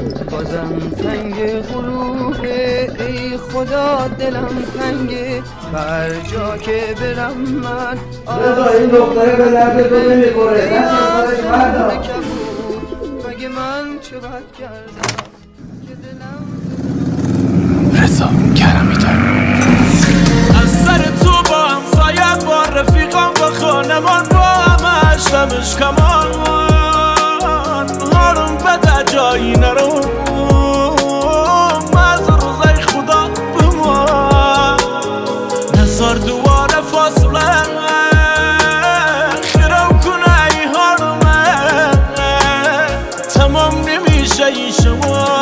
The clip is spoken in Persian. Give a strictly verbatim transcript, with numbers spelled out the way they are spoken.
بازم تنگ غروبه، ای خدا دلم تنگه، هر جا که برم من رضا این دختره به درد تو نمیخوره، نشه کارش مردا. مگه من چه بد کردم که دلم رضا کرمی کرد از سر تو با همسایت، با رفیقان، با خانمان، با همه شمش کمان، هارم بده جایی نرو از روزای خدا بمان، نزار دواره فاصله خیرم کنه ای هارمه، تمام نمیشه ای شما